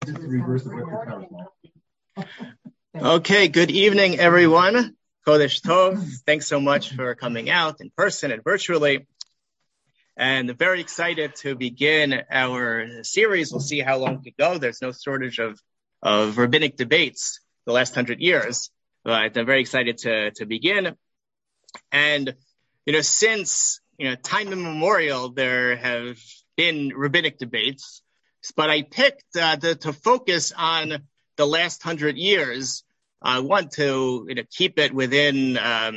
Okay, good evening, everyone. Kodesh Tov, thanks so much for coming out in person and virtually. And very excited to begin our series. We'll see how long it goes. There's no shortage of rabbinic debates the last 100 years, but I'm very excited to begin. And, since, time immemorial, there have been rabbinic debates, but I picked to focus on the last 100 years. I want to keep it within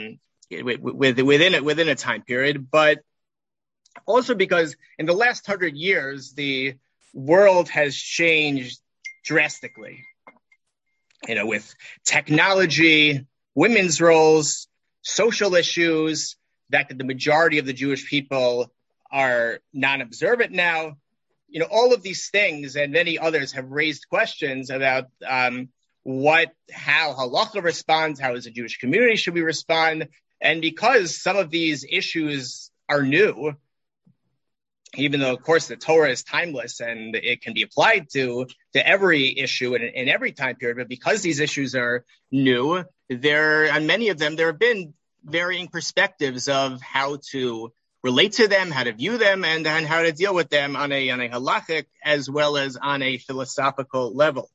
a time period, but also because in the last 100 years, the world has changed drastically. With technology, women's roles, social issues, the fact that the majority of the Jewish people are non-observant now, all of these things and many others have raised questions about how halacha responds, how as a Jewish community should we respond. And because some of these issues are new, even though, of course, the Torah is timeless and it can be applied to every issue in every time period, but because these issues are new, on many of them, there have been varying perspectives of how to relate to them, how to view them, and how to deal with them on a halachic as well as on a philosophical level.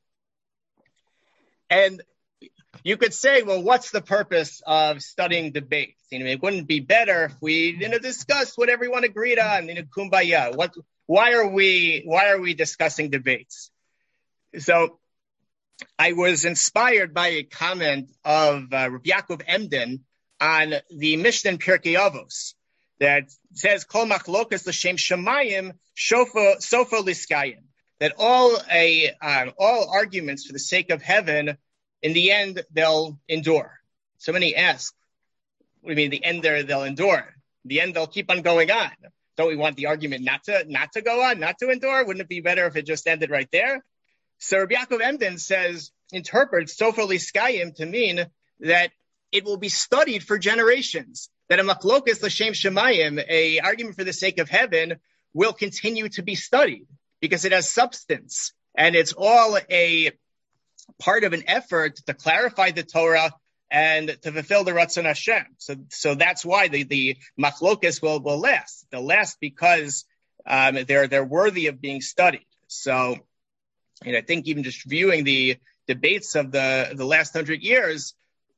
And you could say, well, what's the purpose of studying debates? It wouldn't be better if we discuss what everyone agreed on, kumbaya. Why are we discussing debates? So I was inspired by a comment of Rabbi Yaakov Emden on the Mishnah in Pirkei Avos that says, Kol machlokas l'shem shamayim sofa liskayim, that all arguments for the sake of heaven, in the end, they'll endure. So many ask, what do you mean, the end there, they'll endure? In the end, they'll keep on going on. Don't we want the argument not to go on, not to endure? Wouldn't it be better if it just ended right there? So Rabbi Yaakov Emden interprets sofa liskayim to mean that it will be studied for generations, that a machlokas l'shem shamayim, a argument for the sake of heaven, will continue to be studied because it has substance, and it's all a part of an effort to clarify the Torah and to fulfill the Ratzon Hashem. So that's why the machlokas will last. They'll last because they're worthy of being studied. So, I think even just viewing the debates of the last 100 years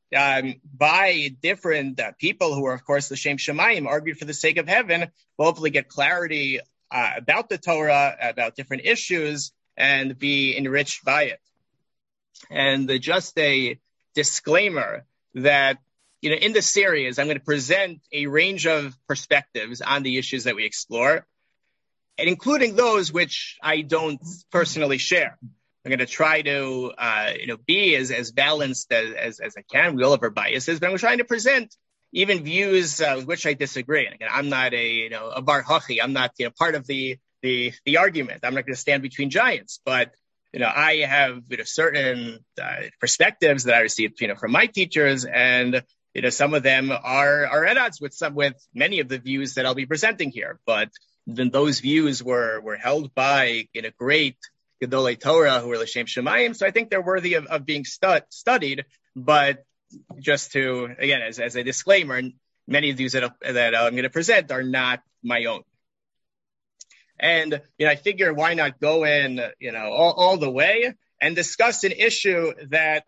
by different people who are, of course, the Shem Shemayim, argued for the sake of heaven, will hopefully get clarity about the Torah, about different issues, and be enriched by it. And just a disclaimer that, in this series, I'm going to present a range of perspectives on the issues that we explore, and including those which I don't personally share. I'm going to try to, be as balanced as I can. We all have our biases, but I'm trying to present even views with which I disagree. And again, I'm not a bar hachi. I'm not part of the argument. I'm not going to stand between giants, but I have certain perspectives that I received from my teachers, and some of them are at odds with many of the views that I'll be presenting here. But then those views were held by great Gedolei Torah who were l'shem Shemayim, so I think they're worthy of being studied. But just to, again, as a disclaimer, many of these that I'm going to present are not my own. And I figure why not go in all the way and discuss an issue that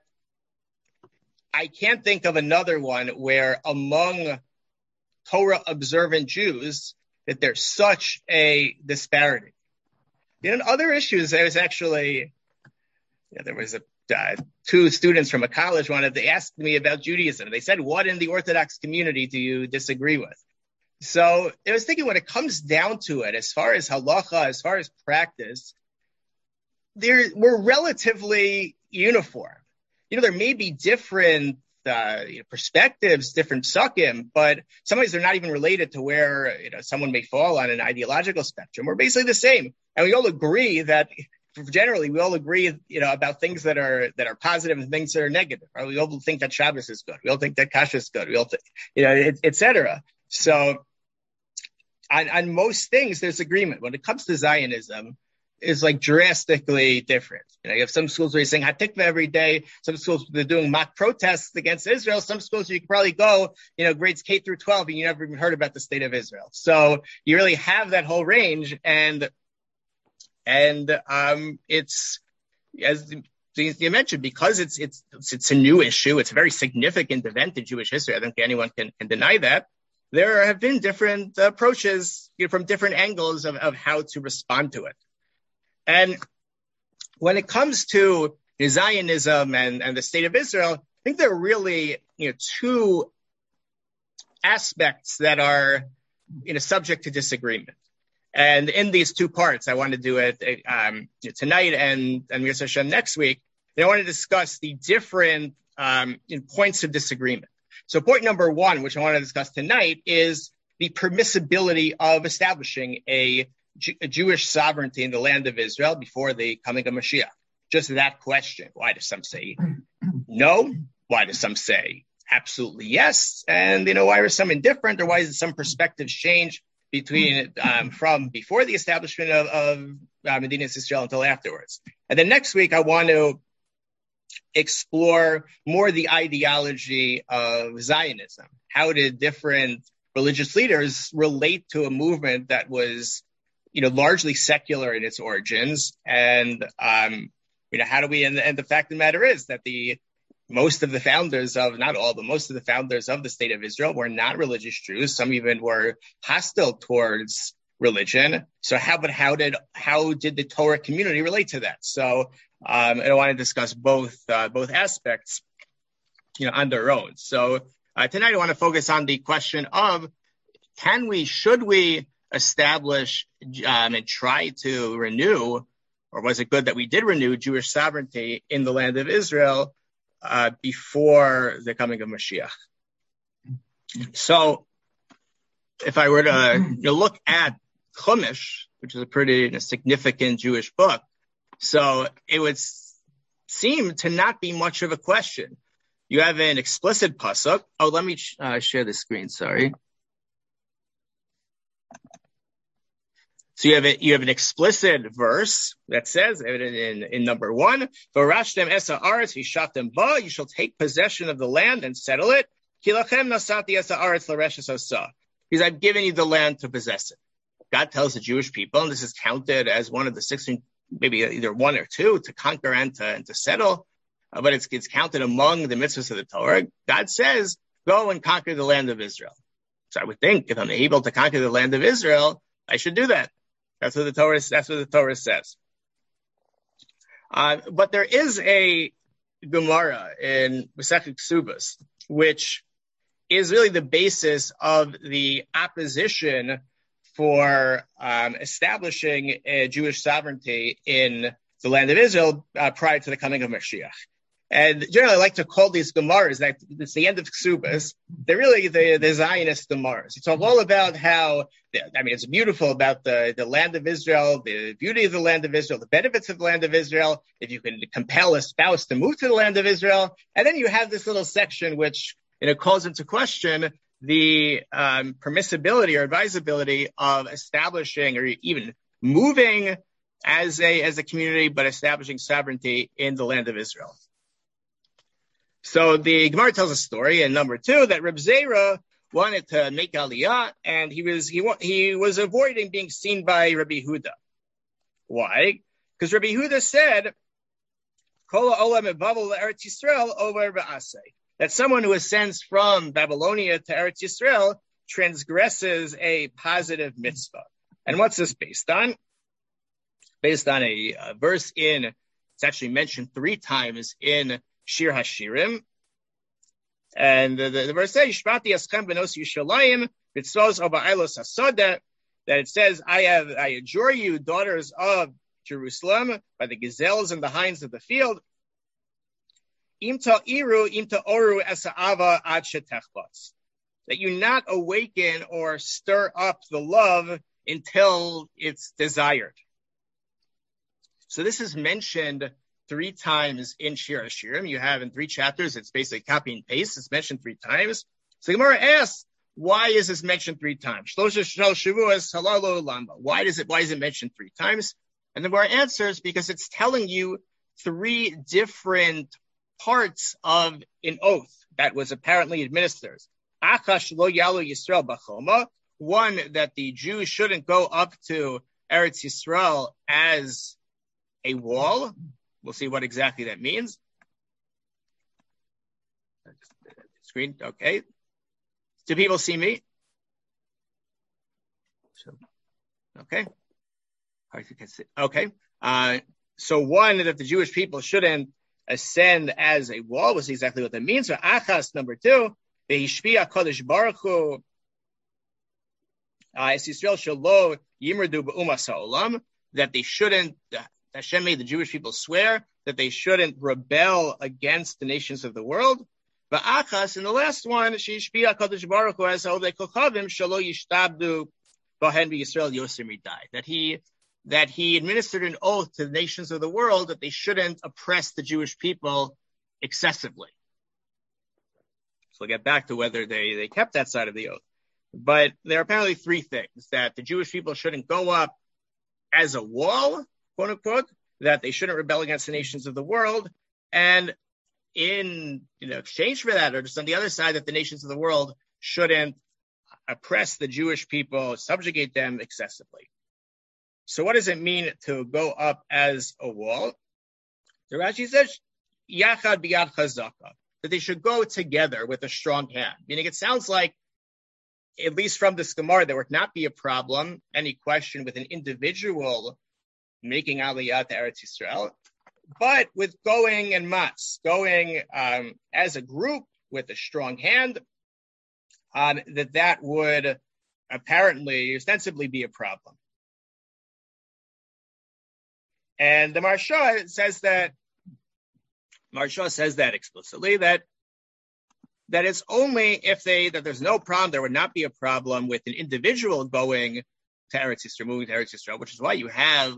I can't think of another one where among Torah observant Jews that there's such a disparity. In other issues, there was actually, there was two students from a college wanted to ask me about Judaism. They said, what in the Orthodox community do you disagree with? So I was thinking when it comes down to it, as far as halacha, as far as practice, we're relatively uniform. There may be different perspectives, different psukim, but sometimes they're not even related to where someone may fall on an ideological spectrum. We're basically the same, and we all agree that generally we all agree, about things that are positive and things that are negative. Right? We all think that Shabbos is good. We all think that Kasha is good. We all think, etc. So on most things, there's agreement. When it comes to Zionism, is like drastically different. You have some schools where you're saying Hatikva every day. Some schools they're doing mock protests against Israel. Some schools you could probably go, grades K through 12, and you never even heard about the state of Israel. So you really have that whole range, and it's, as you mentioned, because it's a new issue. It's a very significant event in Jewish history. I don't think anyone can deny that. There have been different approaches from different angles of how to respond to it. And when it comes to Zionism and the state of Israel, I think there are really two aspects that are subject to disagreement. And in these two parts, I want to do it tonight and Mir Hashem next week. I want to discuss the different points of disagreement. So point number one, which I want to discuss tonight, is the permissibility of establishing a Jewish sovereignty in the land of Israel before the coming of Mashiach. Just that question. Why do some say no? Why do some say absolutely yes? And, why are some indifferent, or why is some perspectives change between from before the establishment of Medinas Israel until afterwards? And then next week, I want to explore more the ideology of Zionism. How did different religious leaders relate to a movement that was, largely secular in its origins? And, how do we, and the fact of the matter is that most of the founders of, not all, but most of the founders of the state of Israel were not religious Jews. Some even were hostile towards religion. So how did the Torah community relate to that? So, I want to discuss both aspects, on their own. So tonight I want to focus on the question of should we establish and try to renew, or was it good that we did renew Jewish sovereignty in the land of Israel before the coming of Mashiach? So if I were to look at Chumash, which is a pretty significant Jewish book, so it would seem to not be much of a question. You have an explicit pasuk. Oh, let me share the screen. Sorry. So you have an explicit verse that says in number 1, "V'arashtem esa aretz v'shaftem ba," you shall take possession of the land and settle it. Ki lachem nasati esa aretz l'reshes osa, because I've given you the land to possess it. God tells the Jewish people, and this is counted as one of the 16, maybe either one or two, to conquer and to settle, but it's counted among the mitzvahs of the Torah. God says, "Go and conquer the land of Israel." So I would think if I'm able to conquer the land of Israel, I should do that. That's what the Torah says. But there is a Gemara in Masechet Ksubos, which is really the basis of the opposition for establishing a Jewish sovereignty in the land of Israel prior to the coming of Mashiach. And generally, I like to call these Gemaras, that it's the end of Ksubos. They're really the Zionist Gemaras. It's all about how, it's beautiful about the land of Israel, the beauty of the land of Israel, the benefits of the land of Israel, if you can compel a spouse to move to the land of Israel. And then you have this little section which calls into question the permissibility or advisability of establishing or even moving as a community, but establishing sovereignty in the land of Israel. So the Gemara tells a story in number 2 that Reb Zera wanted to make Aliyah, and he was avoiding being seen by Rabbi Yehuda. Why? Because Rabbi Yehuda said, "Kol ha'olam meBavel le'Eretz Yisrael over ba'aseh," that someone who ascends from Babylonia to Eretz Yisrael transgresses a positive mitzvah. And what's this based on? Based on a verse it's actually mentioned 3 times in Shir Hashirim, and the verse says, "Yishmati aschem benos Yushalayim b'tzvos oba'elos hasoda," that it says, I adjure you, daughters of Jerusalem, by the gazelles and the hinds of the field, im ta'oru esa'ava ad shetechbas, that you not awaken or stir up the love until it's desired. So this is mentioned 3 times in Shir Hashirim. You have in 3 chapters, it's basically copy and paste. It's mentioned 3 times. So the Gemara asks, why is this mentioned 3 times? Why is it mentioned 3 times? And the Gemara answers because it's telling you three different parts of an oath that was apparently administered. Achash lo yalu Yisrael b'choma, one, that the Jews shouldn't go up to Eretz Yisrael as a wall. We'll see what exactly that means. Screen, okay. Do people see me? Okay. Okay. So one, that the Jewish people shouldn't ascend as a wall. We'll see exactly what that means. So Achas, number two, Ve'ishpia Kodesh Baruch Hu Es Yisrael Shelo Yimrdu B'Umas HaOlam, that they shouldn't, Hashem made the Jewish people swear that they shouldn't rebel against the nations of the world. But Achas, and the last one, Sheishpia Kodesh Baruch Hu Es HaOlei Kochavim Shelo Yishtabdu B'Hen B'Yisrael Yoser Midai, that he administered an oath to the nations of the world that they shouldn't oppress the Jewish people excessively. So we'll get back to whether they kept that side of the oath. But there are apparently three things: that the Jewish people shouldn't go up as a wall, quote unquote, that they shouldn't rebel against the nations of the world, and in exchange for that, or just on the other side, that the nations of the world shouldn't oppress the Jewish people, subjugate them excessively. So what does it mean to go up as a wall? So Rashi says, Yachad biyad chazaka, that they should go together with a strong hand. Meaning it sounds like, at least from this Gemara, there would not be a problem, any question with an individual making Aliyah to Eretz Yisrael, but with going en masse, going as a group with a strong hand, that would apparently, ostensibly be a problem. And the Maharsha says that explicitly, that it's only if that there's no problem, there would not be a problem with an individual going to Eretz Yisrael, moving to Eretz Yisrael, which is why you have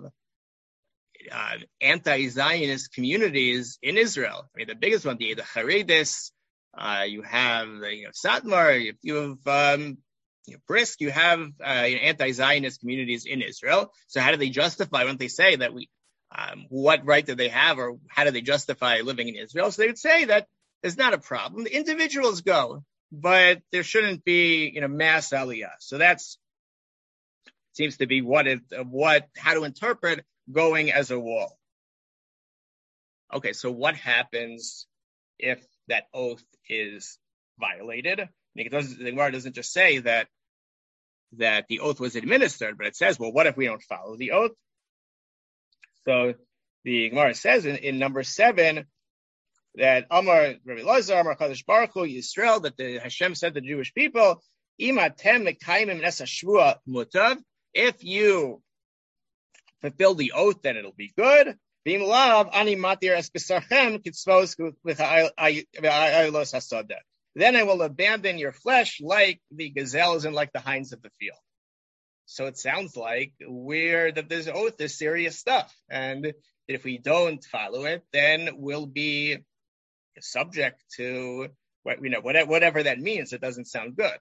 anti-Zionist communities in Israel. I mean, the biggest one, the Haredis, you have Satmar, you have Brisk, you have anti-Zionist communities in Israel. So how do they justify when they say that what right do they have, or how do they justify living in Israel? So they would say that there's not a problem. The individuals go, but there shouldn't be mass aliyah. So that's seems to be how to interpret going as a wall. Okay, so what happens if that oath is violated? The Gemara doesn't just say that the oath was administered, but it says, well, what if we don't follow the oath? So the Gemara says in number 7 that Amar Rabbi Lazar, Amar Kadosh Baruch Hu Yisrael, that the Hashem said to the Jewish people, Imatem mekayimim nesa shvua mutav, if you fulfill the oath, then it'll be good. V'im lav ani matir es b'sarchem kitzvos v'a'ilos hasodah. Then I will abandon your flesh like the gazelles and like the hinds of the field. So it sounds like that this oath is serious stuff. And if we don't follow it, then we'll be subject to whatever that means. It doesn't sound good.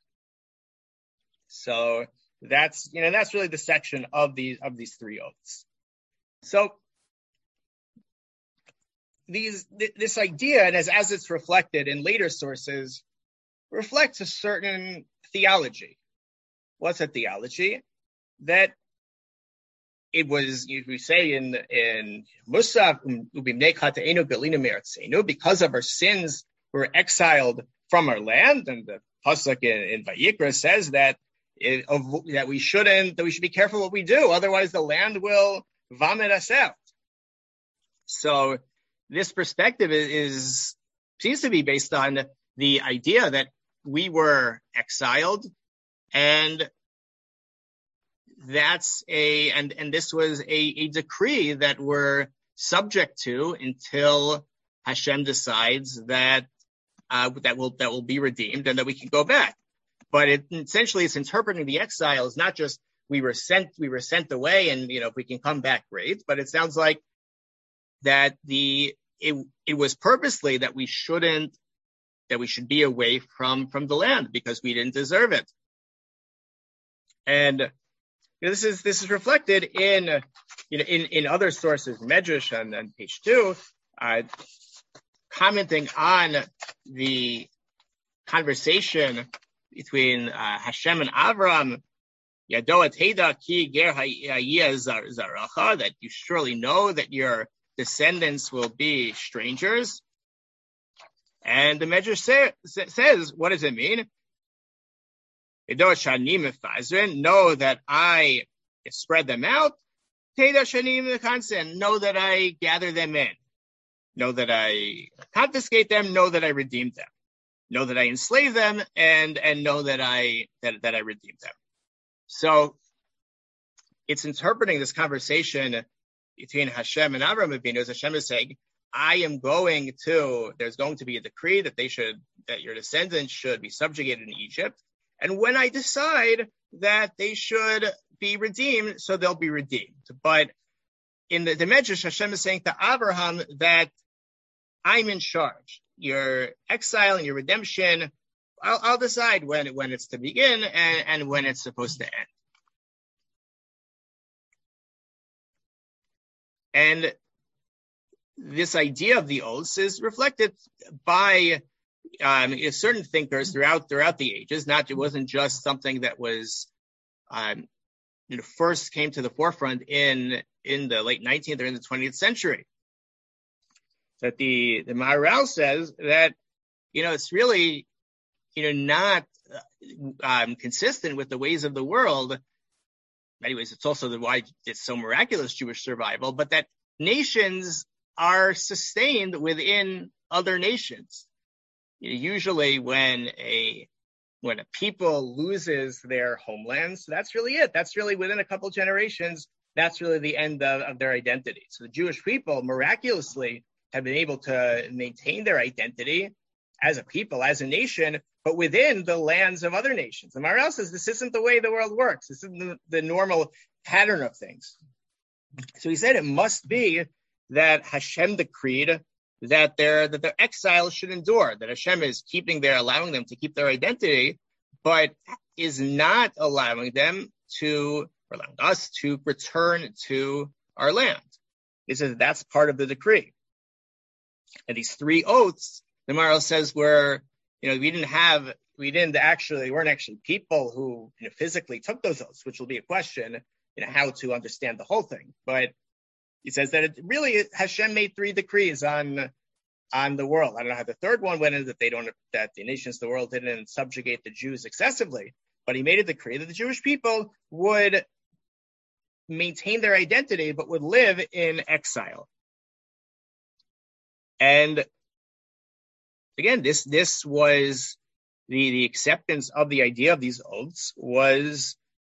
So that's really the section of these three oaths. So this idea, and as it's reflected in later sources, reflects a certain theology. What's a theology? That it was, we say in Musaf, because of our sins, we're exiled from our land, and the pasuk in Vayikra says that we should be careful what we do, otherwise the land will vomit us out. So this perspective seems to be based on the idea that we were exiled, and this was a decree that we're subject to until Hashem decides that will be redeemed and that we can go back. But essentially it's interpreting the exile as not just we were sent away, and if we can come back, great. But it sounds like that it was purposely that we should be away from the land because we didn't deserve it. And This is reflected in other sources. Medrash on page 2, commenting on the conversation between Hashem and Avram. That you surely know that your descendants will be strangers. And the Medrash says, what does it mean? Know that I spread them out. Know that I gather them in. Know that I confiscate them. Know that I redeem them. Know that I enslave them, and know that I redeem them. So it's interpreting this conversation between Hashem and Avram Avinu as Hashem is saying, there's going to be a decree that your descendants should be subjugated in Egypt. And when I decide that they should be redeemed, so they'll be redeemed. But in the Medrash, Hashem is saying to Abraham that I'm in charge. Your exile and your redemption, I'll decide when it's to begin and when it's supposed to end. And this idea of the oaths is reflected by certain thinkers throughout the ages. It wasn't just something that was first came to the forefront in the late 19th or in the 20th century. That the Maharal says that it's really not consistent with the ways of the world. In many ways, it's also why it's so miraculous Jewish survival, but that nations are sustained within other nations. Usually when a people loses their homelands, that's really it. That's really within a couple generations, that's really the end of their identity. So the Jewish people miraculously have been able to maintain their identity as a people, as a nation, but within the lands of other nations. And Maharal says this isn't the way the world works. This isn't the normal pattern of things. So he said it must be that Hashem decreed that their exile should endure, that Hashem is allowing them to keep their identity, but is not allowing us to return to our land. He says that's part of the decree. And these 3 oaths, the Maharal says, weren't actually people who physically took those oaths, which will be a question, how to understand the whole thing. But he says that it really Hashem made 3 decrees on the world. I don't know how the third one went in, that the nations of the world didn't subjugate the Jews excessively, but he made a decree that the Jewish people would maintain their identity, but would live in exile. And again, this was the acceptance of the idea of these oaths was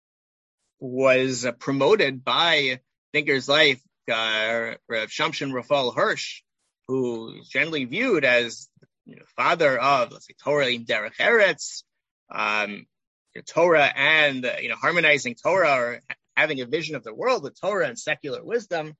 promoted by thinkers like Rav Shamshon Raphael Hirsch, who is generally viewed as father of, let's say, Torah in Derech Eretz, Torah and harmonizing Torah, or having a vision of the world with Torah and secular wisdom.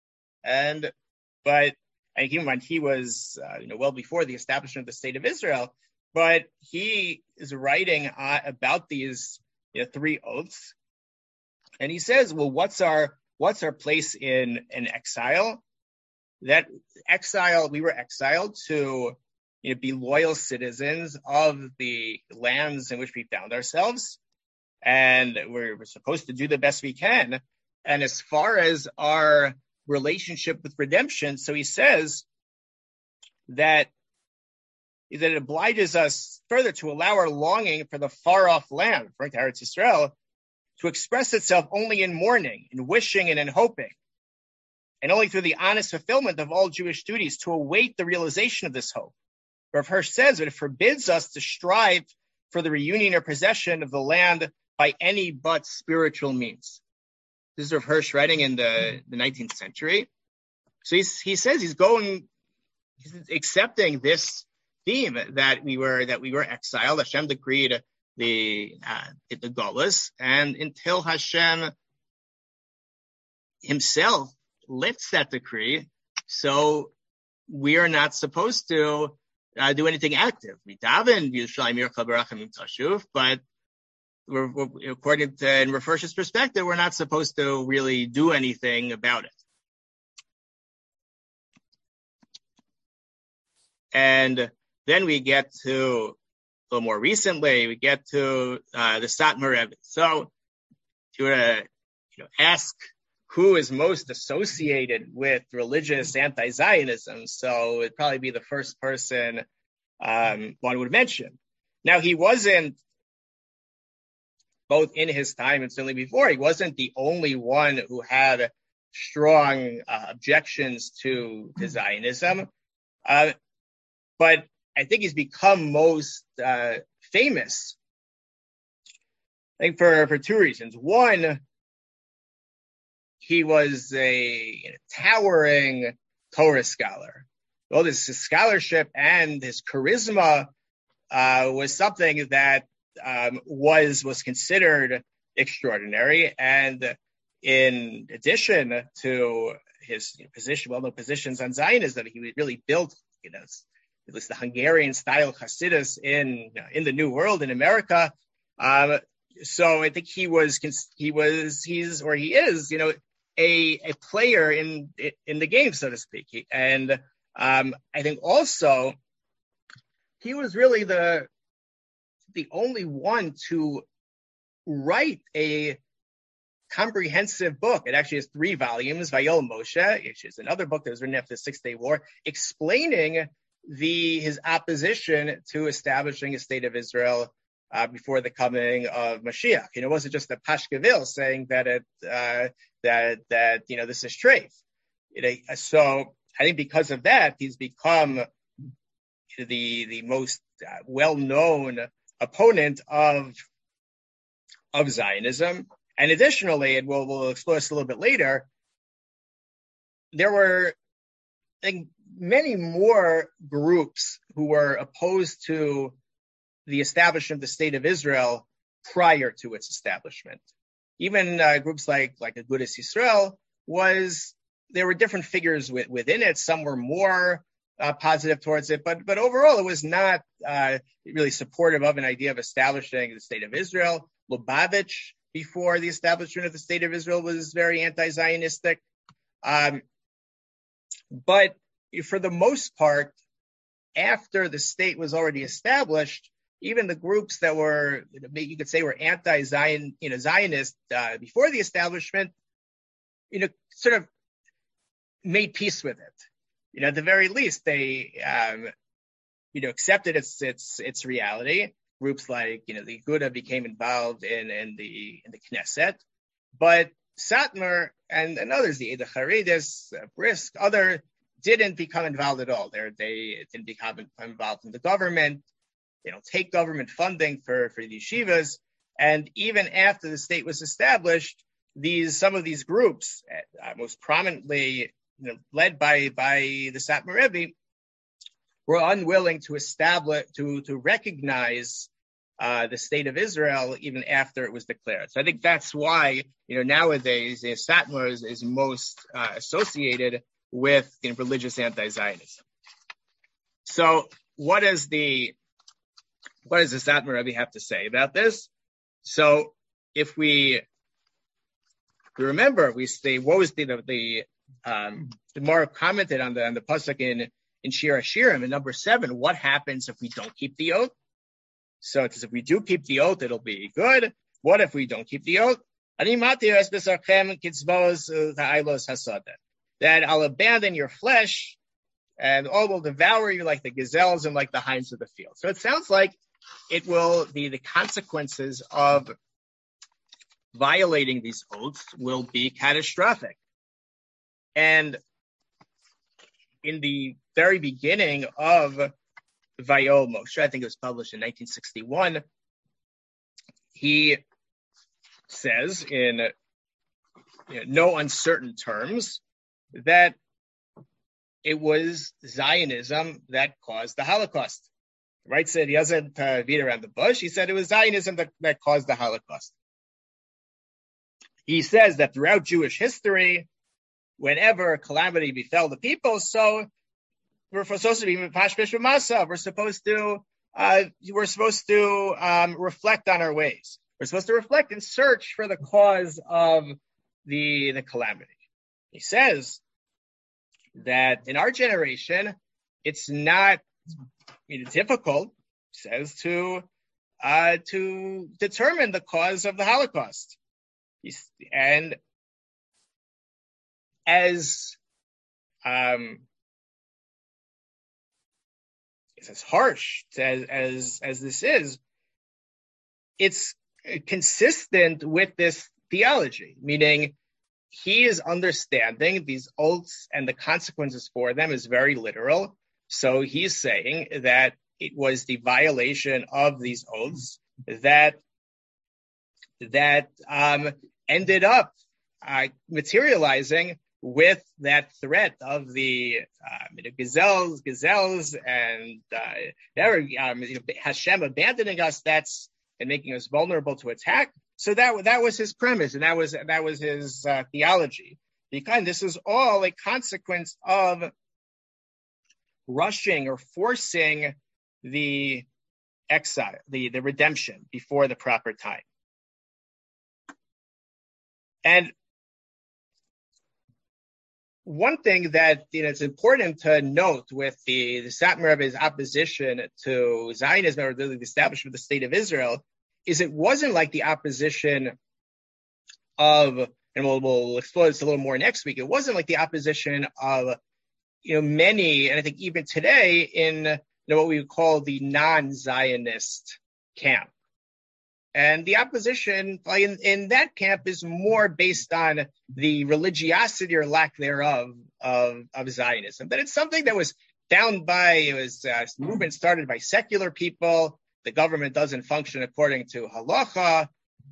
But keep in mind, he was well before the establishment of the state of Israel, but he is writing about these 3 oaths, and he says, well, what's our place in exile? That exile, we were exiled to be loyal citizens of the lands in which we found ourselves, and we're supposed to do the best we can. And as far as our relationship with redemption, so he says that it obliges us further to allow our longing for the far-off land, referring to Eretz Yisrael, to express itself only in mourning, in wishing, and in hoping, and only through the honest fulfillment of all Jewish duties to await the realization of this hope. Rav Hirsch says that it forbids us to strive for the reunion or possession of the land by any but spiritual means. This is Rav Hirsch writing in the 19th century. So he says he's accepting this theme that we were exiled. Hashem decreed the Golus, and until Hashem himself lifts that decree, so we are not supposed to do anything active. We daven Yerushalayim Yircha Barachamim Tashuv, but according to in Rav Hirsch's perspective, we're not supposed to really do anything about it. And then we get to, a little more recently, we get to the Satmar Rebbe. So if you were to ask who is most associated with religious anti-Zionism, so it'd probably be the first person one would mention. Now, he wasn't, both in his time and certainly before, he wasn't the only one who had strong objections to Zionism. But I think he's become most famous, I think for two reasons. One, he was a towering Torah scholar. Well, his scholarship and his charisma was something that was considered extraordinary. And in addition to his well-known positions on Zionism, he really built, at least the Hungarian-style Hasidus in the New World in America. So I think he is a player in the game, so to speak. And I think also he was really the only one to write a comprehensive book. It actually has 3 volumes, Vayol Moshe, which is another book that was written after the 6-Day War, explaining his opposition to establishing a state of Israel before the coming of Mashiach. It wasn't just a Pashkevil saying that this is treif. So I think because of that, he's become the most well-known opponent of Zionism. And additionally, and we'll explore this a little bit later, there were, I think, many more groups who were opposed to the establishment of the state of Israel prior to its establishment. Even groups like Agudas Yisrael there were different figures within it. Some were more positive towards it, but overall it was not really supportive of an idea of establishing the state of Israel. Lubavitch, before the establishment of the state of Israel, was very anti-Zionistic. But for the most part, after the state was already established, even the groups that were, you could say, were anti-Zionist before the establishment, sort of made peace with it. At the very least, they, accepted its reality. Groups like, the Aguda became involved in the Knesset, but Satmar and others, the Eda Haredis, Brisk, other didn't become involved at all. They didn't become involved in the government. They don't take government funding for the yeshivas. And even after the state was established, some of these groups, most prominently led by the Satmar Rebbe, were unwilling to recognize the state of Israel even after it was declared. So I think that's why nowadays Satmar is most associated with religious anti-Zionism. So what does the Satmar Rebbe have to say about this? So if we remember, we say what was the Gemara commented on the pasuk in Shir Hashirim in number 7. What happens if we don't keep the oath? So it says if we do keep the oath, it'll be good. What if we don't keep the oath? That I'll abandon your flesh and all will devour you like the gazelles and like the hinds of the field. So it sounds like it will be the consequences of violating these oaths will be catastrophic. And in the very beginning of Vayol Moshe, I think it was published in 1961, he says in no uncertain terms that it was Zionism that caused the Holocaust. Right? Said he doesn't beat around the bush. He said it was Zionism that caused the Holocaust. He says that throughout Jewish history, whenever a calamity befell the people, so we're supposed to be pashpish b'masa. We're supposed to reflect on our ways. We're supposed to reflect and search for the cause of the calamity. He says that in our generation, it's not difficult, he says, to determine the cause of the Holocaust. And as it's as harsh as this is, it's consistent with this theology, meaning he is understanding these oaths and the consequences for them is very literal. So he's saying that it was the violation of these oaths that ended up materializing with that threat of the gazelles, and Hashem abandoning us. And making us vulnerable to attack. So that was his premise, and that was his theology. Because this is all a consequence of rushing or forcing the exile, the redemption before the proper time. And one thing that it's important to note with the Satmar Rebbe's opposition to Zionism, or the establishment of the State of Israel, is it wasn't like the opposition of, and we'll explore this a little more next week, it wasn't like the opposition of many, and I think even today, in what we would call the non-Zionist camp. And the opposition in that camp is more based on the religiosity or lack thereof of Zionism. That it's something that was it was a movement started by secular people. The government doesn't function according to halacha.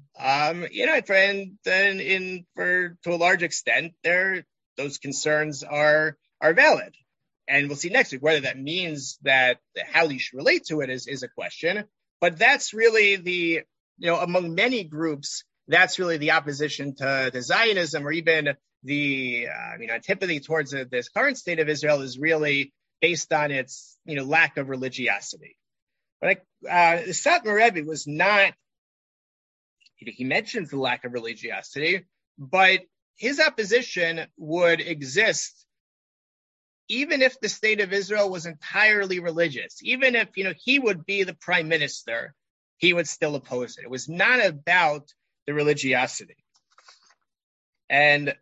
To a large extent, those concerns are valid. And we'll see next week whether that means that how you should relate to it is a question. But that's really among many groups, that's really the opposition to Zionism, or even the antipathy towards this current state of Israel is really based on its lack of religiosity. But the Satmar Rebbe was not. He mentions the lack of religiosity, but his opposition would exist even if the state of Israel was entirely religious. Even if he would be the prime minister, he would still oppose it. It was not about the religiosity. And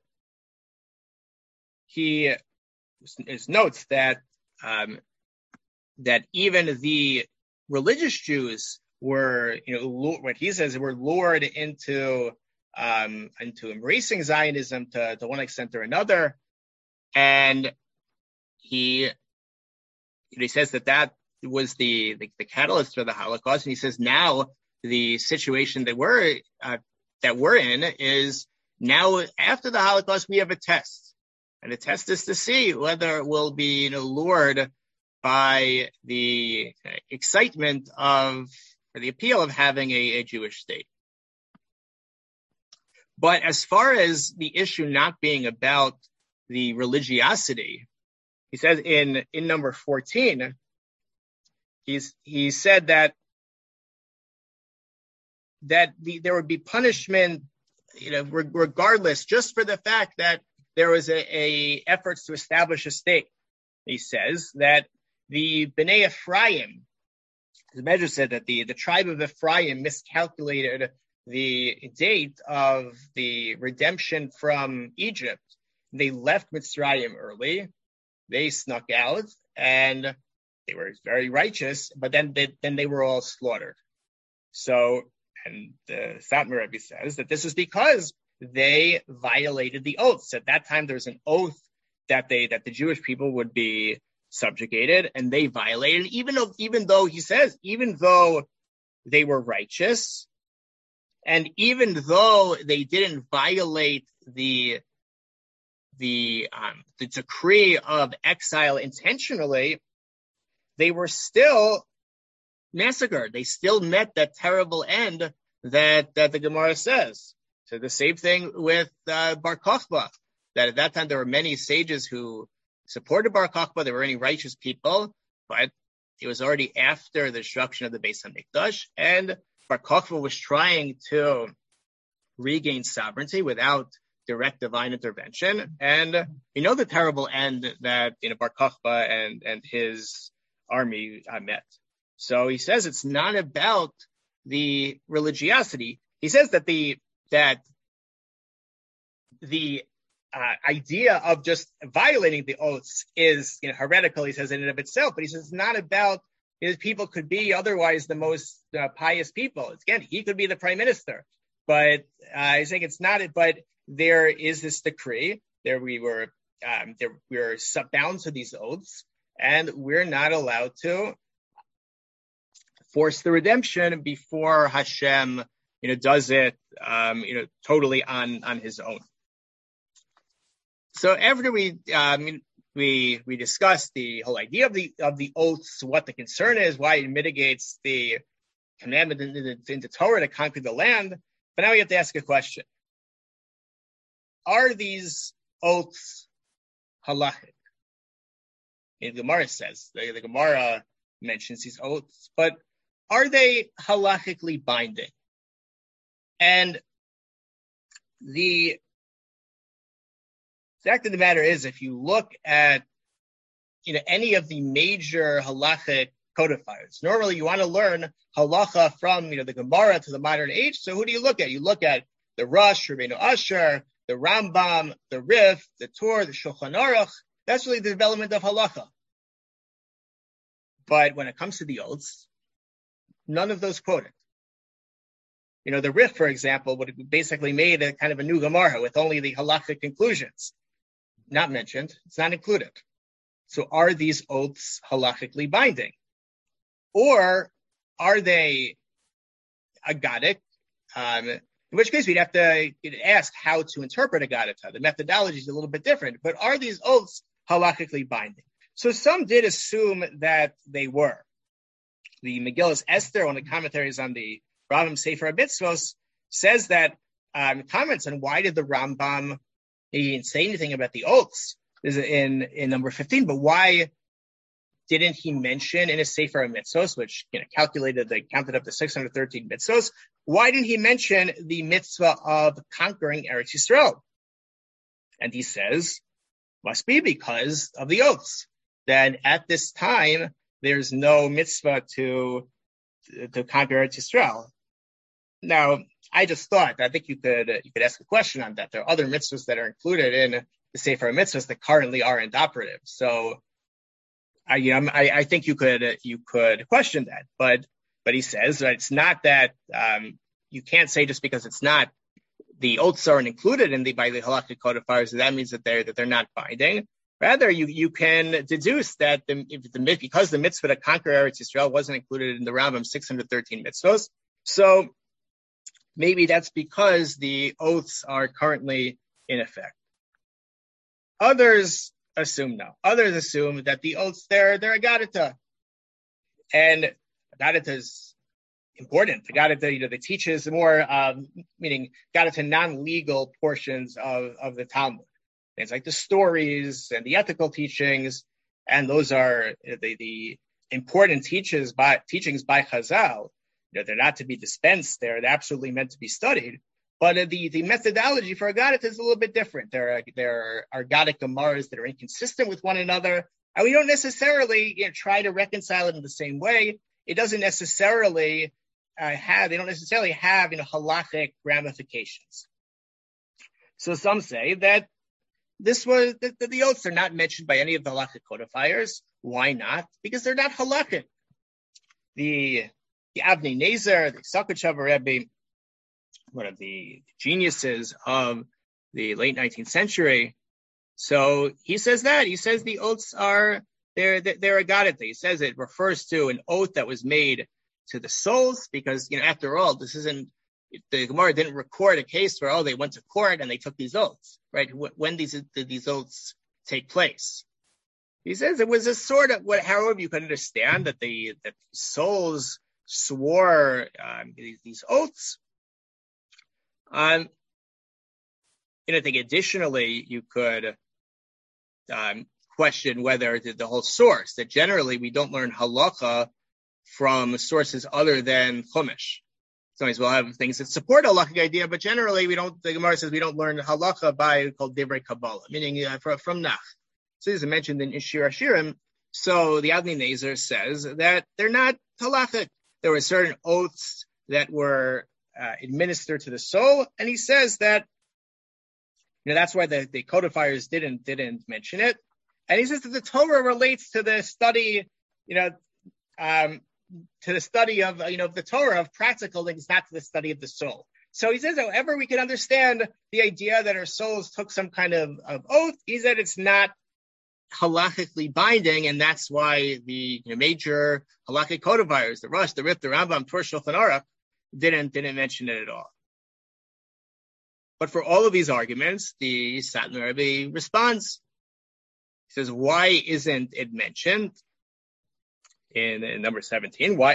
he notes that even the religious Jews were, what he says, were lured into embracing Zionism to one extent or another. And he says that was the catalyst for the Holocaust. And he says now the situation that we're in is now after the Holocaust, we have a test. And the test is to see whether we'll be lured by the excitement or the appeal of having a Jewish state. But as far as the issue not being about the religiosity, he says in number 14, he said that there would be punishment, regardless, just for the fact that there was a efforts to establish a state. He says that the Bnei Ephraim, the Medrash said that the tribe of Ephraim miscalculated the date of the redemption from Egypt. They left Mitzrayim early. They snuck out, and they were very righteous, but then they were all slaughtered. So, and the Satmar Rebbe says that this is because they violated the oaths. At that time, there was an oath that the Jewish people would be subjugated, and they violated, even though he says, even though they were righteous, and even though they didn't violate the decree of exile intentionally, they were still massacred. They still met that terrible end that the Gemara says. So the same thing with Bar Kokhba, that at that time there were many sages who supported Bar Kokhba. There were any righteous people, but it was already after the destruction of the Beis HaMikdash, and Bar Kokhba was trying to regain sovereignty without direct divine intervention. And the terrible end that Bar Kokhba and his army met. So he says it's not about the religiosity. He says that the idea of just violating the oaths is heretical, he says, in and of itself. But he says it's not about people could be otherwise the most pious people. Again, he could be the prime minister. But he's saying it's not it. But there is this decree. We're bound to these oaths, and we're not allowed to force the redemption before Hashem, does it, totally on his own. So after we discussed the whole idea of the oaths, what the concern is, why it mitigates the commandment in the Torah to conquer the land, but now we have to ask a question: are these oaths halachic? The Gemara says the Gemara mentions these oaths, but are they halachically binding? And the fact of the matter is, if you look at any of the major halachic codifiers, normally you want to learn halacha from the Gemara to the modern age. So who do you look at? You look at the Rosh, Rabbeinu Asher, the Rambam, the Rif, the Tur, the Shulchan Aruch. That's really the development of halacha. But when it comes to the oaths, none of those quoted. The Rif, for example, would have basically made a kind of a new Gemara with only the halachic conclusions. Not mentioned. It's not included. So are these oaths halachically binding? Or are they agadic? In which case we'd have to ask how to interpret agadita. The methodology is a little bit different. But are these oaths halachically binding? So some did assume that they were. The Megillas Esther, one of the commentaries on the Rambam Sefer HaMitzvos, says that comments on why did the Rambam, he didn't say anything about the oaths in number 15, but why didn't he mention in his Sefer HaMitzvos, which counted up to 613 mitzvos, why didn't he mention the mitzvah of conquering Eretz Yisrael? And he says, must be because of the oaths. That at this time there's no mitzvah to conquer Eretz Yisrael. Now, I just thought, I think you could ask a question on that. There are other mitzvahs that are included in the Sefer HaMitzvahs that currently aren't operative. So, I think you could question that. But he says that it's not that you can't say just because it's not, the oaths aren't included by the halakhic codifiers, that means that they're not binding. Rather, you can deduce that because the mitzvah to conquer Eretz Yisrael wasn't included in the Rambam 613 mitzvahs, so maybe that's because the oaths are currently in effect. Others assume no. Others assume that the oaths, they're agadita. And agadita is important. Agadita, that teaches more, meaning agadita non-legal portions of the Talmud. Things like the stories and the ethical teachings, and those are the important teachings by Chazal. They're not to be dispensed. They're absolutely meant to be studied. But the methodology for Agadita is a little bit different. There are Agadic Gemaras that are inconsistent with one another, and we don't necessarily try to reconcile it in the same way. It doesn't necessarily have halachic ramifications. So some say that the oaths are not mentioned by any of the halachic codifiers. Why not? Because they're not halachic. The Avnei Nezer, the Sakachav Rebbe, one of the geniuses of the late 19th century. So he says the oaths they're agadita. He says it refers to an oath that was made to the souls, because after all, this isn't, the Gemara didn't record a case where they went to court and they took these oaths, right? When did these oaths take place? He says it was a sort of however you can understand that the souls swore these oaths. I think additionally you could question whether the whole source, that generally we don't learn halacha from sources other than Chumash. Sometimes we'll have things that support a halachic idea, but generally the Gemara says we don't learn halacha by called divrei Kabbalah, meaning from Nach. So this is mentioned in Shir Hashirim. So the Avnei Nezer says that they're not halachic. There were certain oaths that were administered to the soul, and he says that that's why the codifiers didn't mention it. And he says that the Torah relates to the study, to the study of the Torah of practical things, not to the study of the soul. So he says, however, we can understand the idea that our souls took some kind of oath. He said it's not halachically binding, and that's why the major halakhic codifiers, the Rosh, the Rif, the Rambam, Tur Shulchan Aruch, didn't mention it at all. But for all of these arguments, the Satmar Rebbe responds. He says, why isn't it mentioned in number 17? Why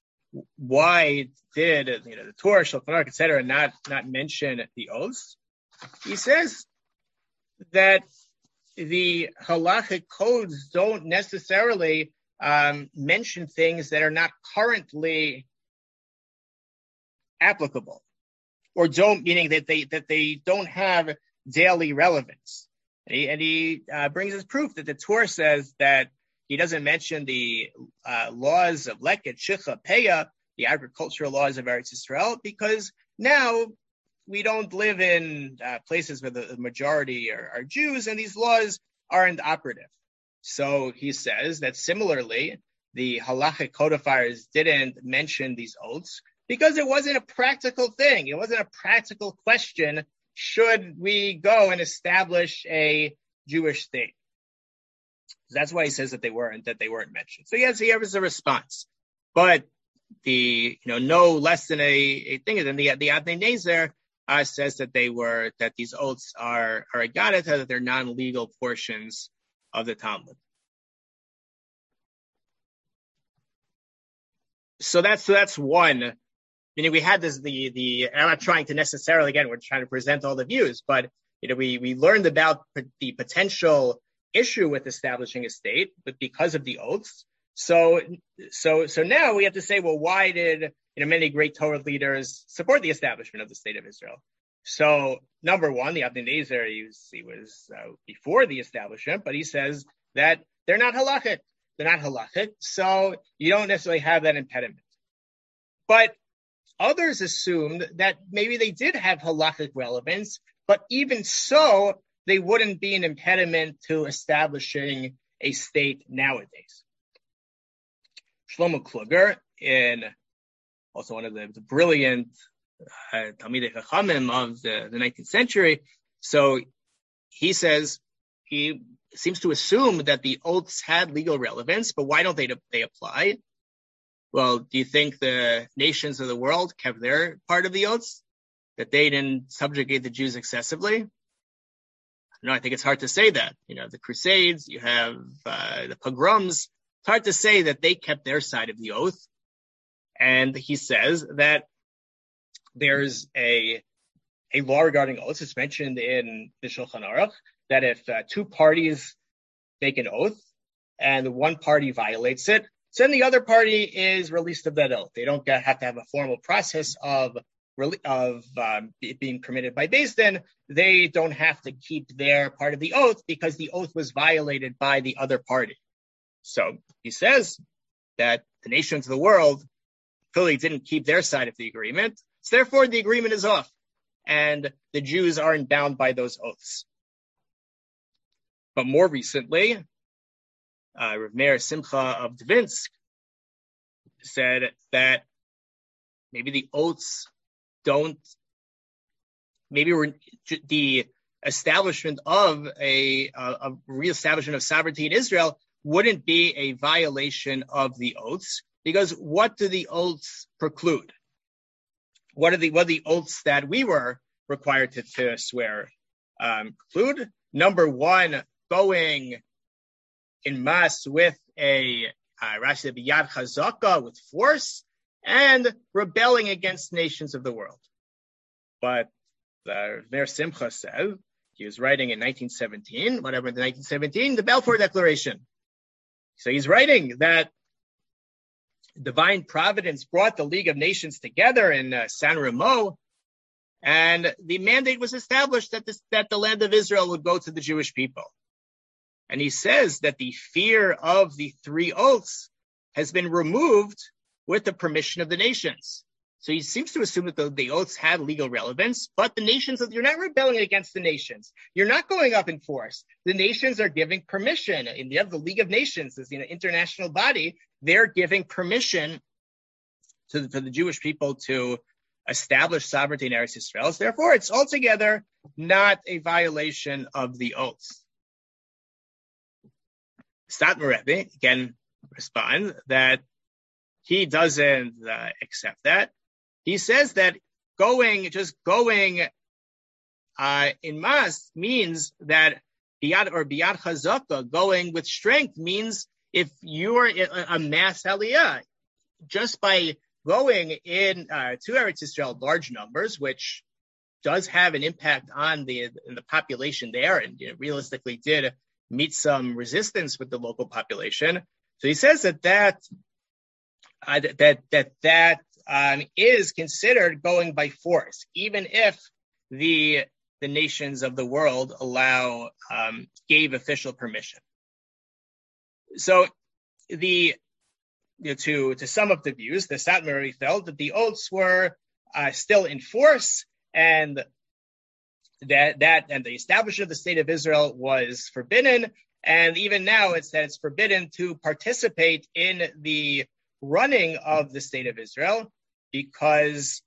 did the Torah, Shulchan Aruch, etc., not mention the oaths? He says that the halachic codes don't necessarily mention things that are not currently applicable, or meaning that they don't have daily relevance. And he brings as proof that the Torah says that he doesn't mention the laws of Leket, Shicha, Peah, the agricultural laws of Eretz Yisrael, because now we don't live in places where the majority are Jews, and these laws aren't operative. So he says that similarly, the halachic codifiers didn't mention these oaths because it wasn't a practical thing. It wasn't a practical question. Should we go and establish a Jewish state? That's why he says that they weren't mentioned. So yes, he has a response, but the no less than a thing. And then the Avnei Nezer says that these oaths are agadita, that they're non-legal portions of the Talmud. So that's one. Meaning we had this, I'm not trying to necessarily, again, we're trying to present all the views, but we learned about the potential issue with establishing a state, but because of the oaths. So now we have to say, well, why did many great Torah leaders support the establishment of the state of Israel? So number one, the Avnei Nezer, he was before the establishment, but he says that they're not halachic. They're not halachic, so you don't necessarily have that impediment. But others assumed that maybe they did have halachic relevance, but even so, they wouldn't be an impediment to establishing a state nowadays. Shlomo Kluger, also one of the brilliant Talmidei Chachamim of the 19th century, so he says he seems to assume that the oaths had legal relevance, but why don't they apply? Well, do you think the nations of the world kept their part of the oaths? That they didn't subjugate the Jews excessively? No, I think it's hard to say that. The Crusades, you have the pogroms. It's hard to say that they kept their side of the oath. And he says that there's a law regarding oaths. It's mentioned in the Shulchan Aruch that if two parties make an oath and one party violates it, so then the other party is released of that oath. They don't have to have a formal process of it being permitted by Beis Din. They don't have to keep their part of the oath because the oath was violated by the other party. So he says that the nations of the world clearly didn't keep their side of the agreement. So therefore, the agreement is off, and the Jews aren't bound by those oaths. But more recently, Rav Meir Simcha of Dvinsk said that maybe the oaths the establishment of a reestablishment of sovereignty in Israel wouldn't be a violation of the oaths, because what do the oaths preclude? What are the oaths that we were required to swear preclude? Number one, going in mass with a Rashi biyad chazaka, with force, and rebelling against nations of the world. But Meir Simcha said, he was writing in 1917, the Balfour Declaration. So he's writing that divine providence brought the League of Nations together in San Remo, and the mandate was established that the land of Israel would go to the Jewish people. And he says that the fear of the three oaths has been removed with the permission of the nations. So he seems to assume that the oaths have legal relevance, but the nations, you're not rebelling against the nations. You're not going up in force. The nations are giving permission. And you have the League of Nations as international body. They're giving permission to the Jewish people to establish sovereignty in Eretz Yisrael. So therefore, it's altogether not a violation of the oaths. Satmar Rebbe, again, responds that he doesn't accept that. He says that going in mas means that biyad chazaka, going with strength, means if you're a mass aliyah, just by going in to Eretz Yisrael large numbers, which does have an impact on the population there, and realistically did meet some resistance with the local population. So he says that is considered going by force, even if the nations of the world gave official permission. So to sum up the views, the Satmar felt that the oaths were still in force, and that the establishment of the state of Israel was forbidden, and even now it's forbidden to participate in the running of the state of Israel, because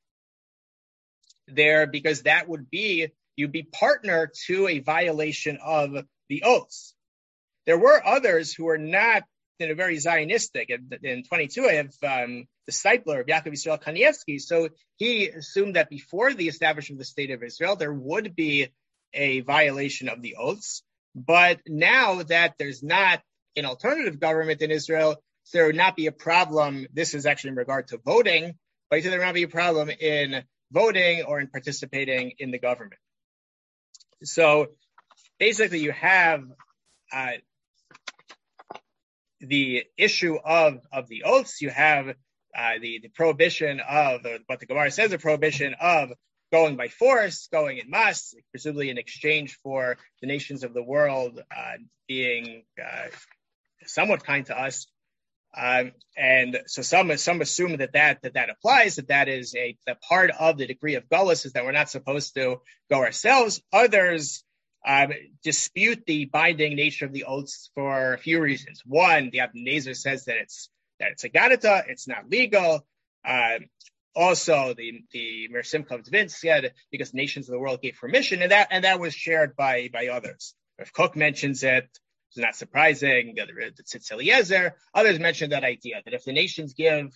that would be, you'd be partner to a violation of the oaths. There were others who were not very Zionistic. In 22, I have the discipler of Yaakov Yisrael Kanievsky. So he assumed that before the establishment of the state of Israel, there would be a violation of the oaths. But now that there's not an alternative government in Israel, there would not be a problem. This is actually in regard to voting, but there would not be a problem in voting or in participating in the government. So basically you have the issue of the oaths. You have the prohibition of what the Gemara says, the prohibition of going by force, going en masse, presumably in exchange for the nations of the world being somewhat kind to us. And so some assume that applies, that is a part of the degree of gullus is that we're not supposed to go ourselves. Others dispute the binding nature of the oaths for a few reasons. One, the Abnei Nezer says that it's a gadita, it's not legal. Also, the Mir Simcha of Tvin said because nations of the world gave permission, and that was shared by others. If Kook mentions it, it's not surprising. The Tzitz Eliezer, others mentioned that idea that if the nations give,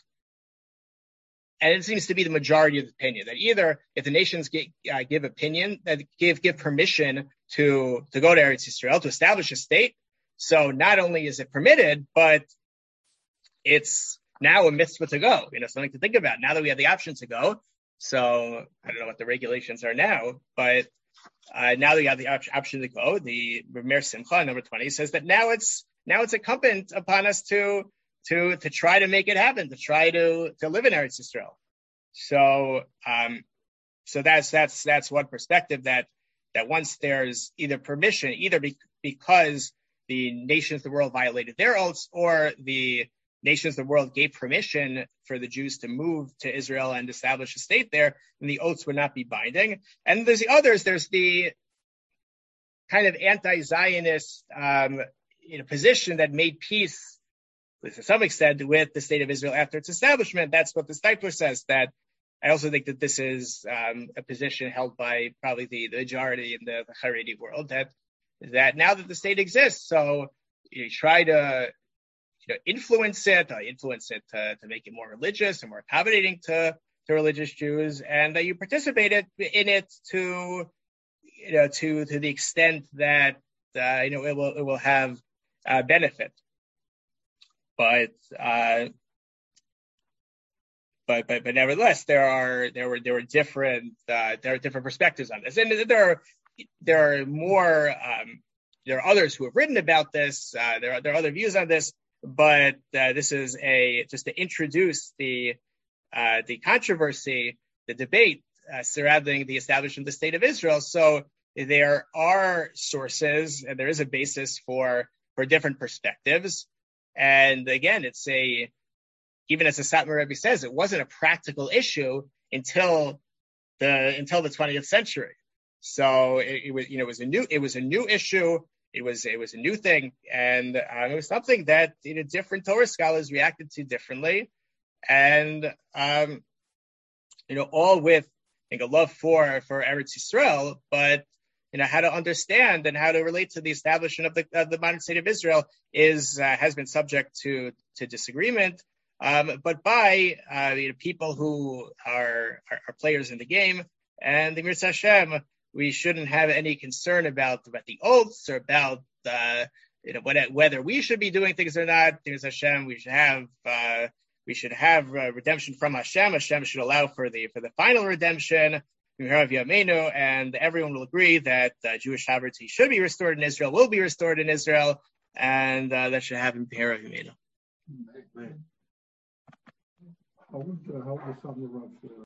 and it seems to be the majority of the opinion, that either if the nations give opinion, that give permission to go to Eretz Yisrael, to establish a state, so not only is it permitted, but it's now a mitzvah to go, something to think about. Now that we have the option to go, so I don't know what the regulations are now, but now that we have the option to go, the Mir Simcha, number 20, says that now it's incumbent upon us to try to make it happen, to try to live in Eretz Yisrael. So that's one perspective, that once there's either permission, because the nations of the world violated their oaths, or the nations of the world gave permission for the Jews to move to Israel and establish a state there, and the oaths would not be binding. And there's the others. There's the kind of anti-Zionist position that made peace, to some extent, with the state of Israel after its establishment. That's what the Stipler says. That I also think that this is a position held by probably the majority in the Haredi world, that now that the state exists, so you try to influence it to make it more religious and more accommodating to religious Jews, and that you participate in it to the extent that it will have benefit. But nevertheless, there were different perspectives on this, and there are others who have written about this. There are other views on this. but this is just to introduce the controversy, the debate surrounding the establishment of the State of Israel. So there are sources, and there is a basis for different perspectives. And again, even as the Satmar Rebbe says, it wasn't a practical issue until the 20th century. So it was a new issue. It was a new thing, and it was something that different Torah scholars reacted to differently, and all with a love for Eretz Yisrael, but how to understand and how to relate to the establishment of the modern state of Israel has been subject to disagreement, but by people who are players in the game. And the Mirza Hashem, we shouldn't have any concern about the oaths or about whether we should be doing things or not. The Mirza Hashem, we should have redemption from Hashem. Hashem should allow for the final redemption. And everyone will agree that Jewish sovereignty should be restored in Israel, will be restored in Israel, and that should happen. How would the Satmar Rebbe